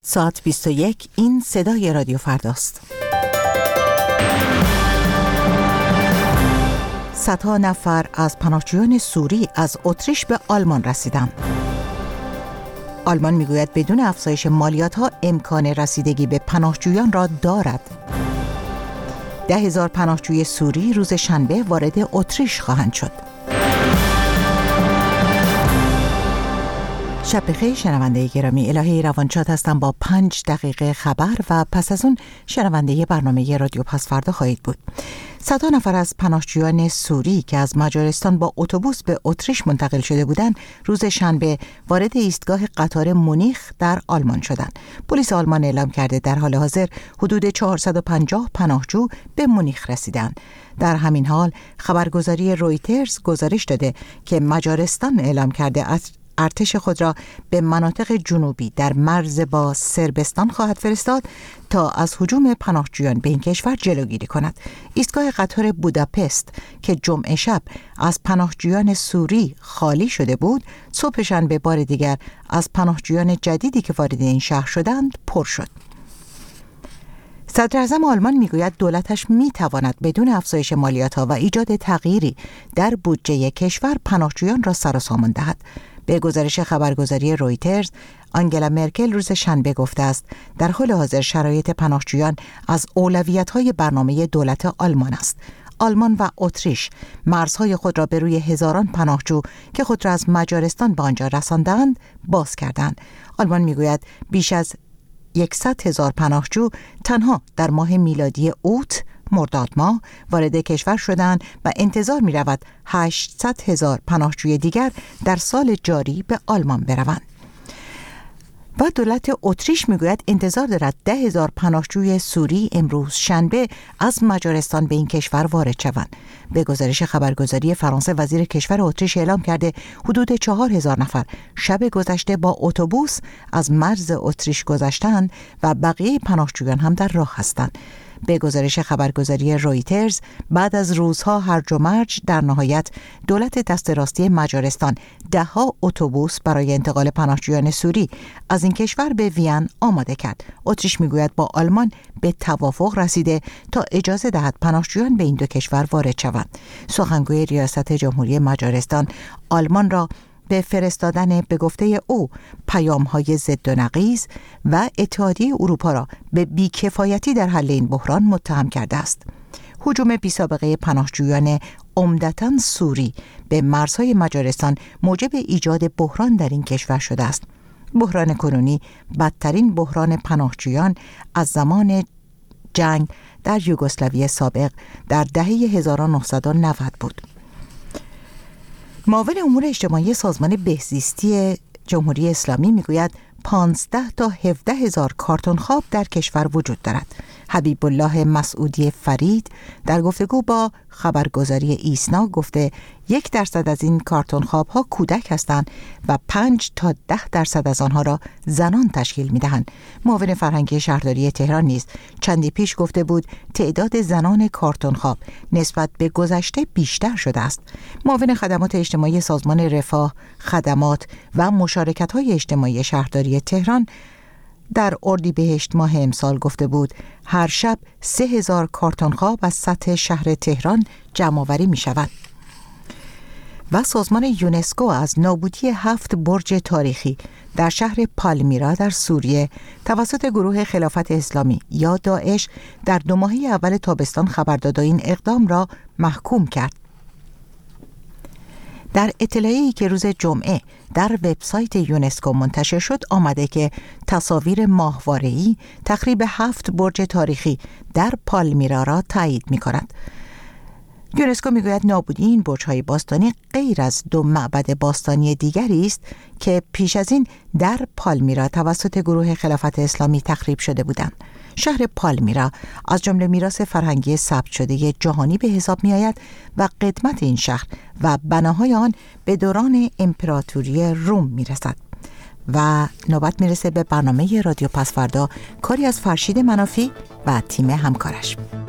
ساعت 21. این صدای رادیو فرداست. صدها نفر از پناهجویان سوری از اتریش به آلمان رسیدند. آلمان میگوید بدون افزایش مالیات‌ها امکان رسیدگی به پناهجویان را دارد. 10,000 پناهجوی سوری روز شنبه وارد اتریش خواهند شد. شب بخیر شنونده گرامی، الهه روانشاد هستم با 5 دقیقه خبر و پس از اون شنونده برنامه رادیو پس فردا خواهید بود. صدها نفر از پناهجویان سوری که از مجارستان با اتوبوس به اتریش منتقل شده بودند روز شنبه وارد ایستگاه قطار مونیخ در آلمان شدند. پلیس آلمان اعلام کرده در حال حاضر حدود 450 پناهجو به مونیخ رسیدند. در همین حال خبرگزاری رویترز گزارش داده که مجارستان اعلام کرده ارتش خود را به مناطق جنوبی در مرز با صربستان خواهد فرستاد تا از هجوم پناهجویان به این کشور جلوگیری کند. ایستگاه قطار بوداپست که جمعه شب از پناهجویان سوری خالی شده بود، صبح شنبه بار دیگر از پناهجویان جدیدی که وارد این شهر شدند پر شد. صدر اعظم آلمان میگوید دولتش میتواند بدون افزایش مالیات‌ها و ایجاد تغییری در بودجه کشور پناهجویان را سر و سامان دهد. به گزارش خبرگزاری رویترز، آنگلا مرکل روز شنبه گفته است در حال حاضر شرایط پناهجویان از اولویت‌های برنامه دولت آلمان است. آلمان و اتریش مرزهای خود را به روی هزاران پناهجو که خود را از مجارستان به آنجا رساندند باز کردند. آلمان میگوید بیش از 100,000 پناهجو تنها در ماه میلادی اوت مرداد ماه وارد کشور شدند و انتظار می رود 800,000 پناهجوی دیگر در سال جاری به آلمان بروند. و دولت اتریش میگوید انتظار دارد 10,000 پناهجوی سوری امروز شنبه از مجارستان به این کشور وارد شوند. به گزارش خبرگزاری فرانسه، وزیر کشور اتریش اعلام کرده حدود 4,000 نفر شب گذشته با اتوبوس از مرز اتریش گذشتند و بقیه پناهجویان هم در راه هستند. به گزارش خبرگزاری رویترز، بعد از روزها هرج و مرج در نهایت دولت دست راستی مجارستان 10 اتوبوس برای انتقال پناهجویان سوری از این کشور به وین آماده کرد. اتریش میگوید با آلمان به توافق رسیده تا اجازه دهد پناهجویان به این دو کشور وارد شوند. سخنگوی ریاست جمهوری مجارستان آلمان را به فرستادن به گفته او پیام‌های ضد و نقیض و اتحادیه اروپا را به بی‌کفایتی در حل این بحران متهم کرده است. هجوم بی‌سابقه پناهجویان عمدتاً سوری به مرزهای مجارستان موجب ایجاد بحران در این کشور شده است. بحران کنونی بدترین بحران پناهجویان از زمان جنگ در یوگسلاوی سابق در دهه 1990 بود. معاون امور اجتماعی سازمان بهزیستی جمهوری اسلامی میگوید 15 تا 17,000 کارتون خواب در کشور وجود دارد. حبیب الله مسعودی فرید در گفتگو با خبرگزاری ایسنا گفته 1% از این کارتون خواب ها کودک هستند و 5 تا 10% از آنها را زنان تشکیل می دهند. معاون فرهنگی شهرداری تهران نیز چندی پیش گفته بود تعداد زنان کارتون خواب نسبت به گذشته بیشتر شده است. معاون خدمات اجتماعی سازمان رفاه، خدمات و مشارکت های اجتماعی شهرداری تهران در اردیبهشت ماه امسال گفته بود هر شب 3,000 کارتون خواب از سطح شهر تهران جمع آوری می شود. و سازمان یونسکو از نابودی 7 برج تاریخی در شهر پالمیرا در سوریه توسط گروه خلافت اسلامی یا داعش در 2 ماهه اول تابستان خبر داد و این اقدام را محکوم کرد. در اطلاعی که روز جمعه در وبسایت یونسکو منتشر شد آمده که تصاویر ماهواره‌ای تخریب 7 برج تاریخی در پالمیرا را تایید می‌کند. یونسکو میگوید نابودی این برج‌های باستانی غیر از 2 معبد باستانی دیگری است که پیش از این در پالمیرا توسط گروه خلافت اسلامی تخریب شده بودند. شهر پالمیرا از جمله میراث فرهنگی ثبت شده جهانی به حساب می آید و قدمت این شهر و بناهای آن به دوران امپراتوری روم می رسد. و نوبت می رسه به برنامه رادیو پس فردا، کاری از فرشید منافی و تیم همکارش.